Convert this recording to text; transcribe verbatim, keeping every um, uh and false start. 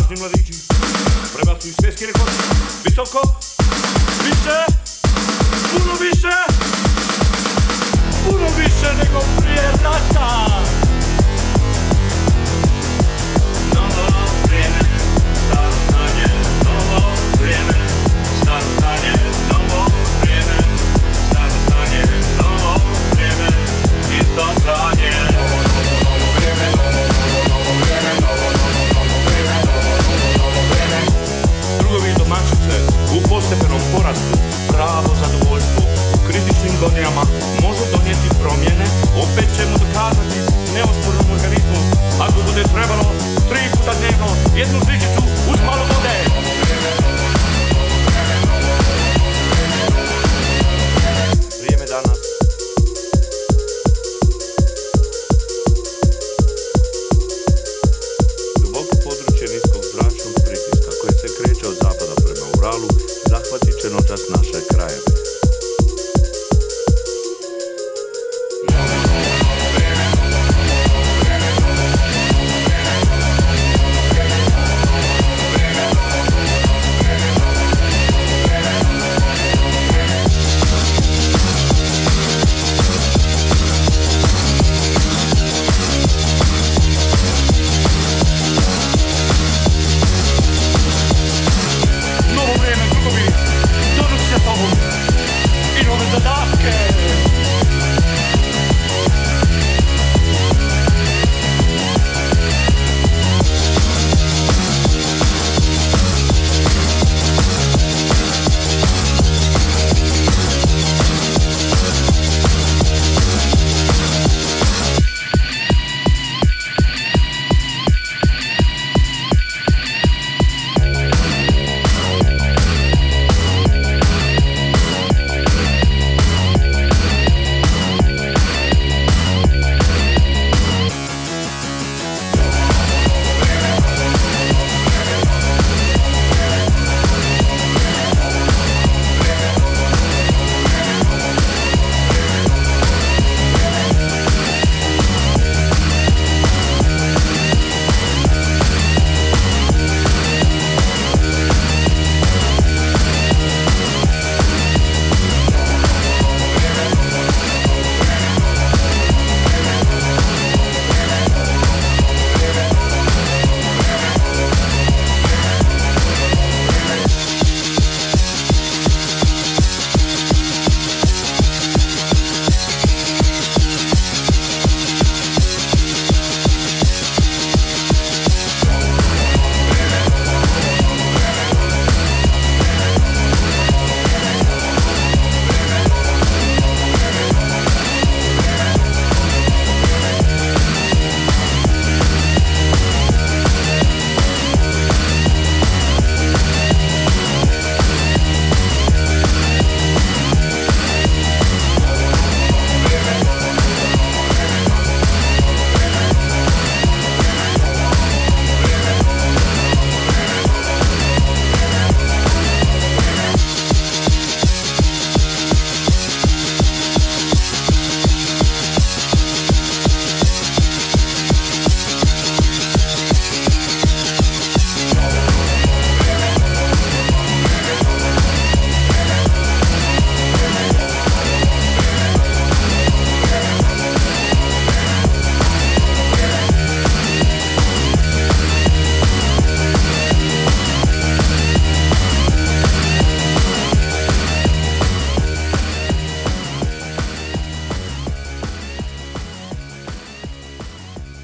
snažni mladići prebacuju svjetski rekord. Visoko, više, puno više, puno više nego prije rata. Novo vrijeme, staro znanje, novo vrijeme, staro znanje, novo vrijeme, staro znanje, novo vrijeme, isto znanje. Novo, novo, novo vrijeme, novo, novo, novo vrijeme, novo, novo, novo vrijeme, novo, novo, novo vrijeme. Drugovi i domaćice u postepenom porastu, pravo zadovoljstvo u kritičnim godinama može donijeti promjene, opet ćemo dokazati neospornom organizmu, ako bude trebalo tri puta dnevno jednu žličicu uz malo vode.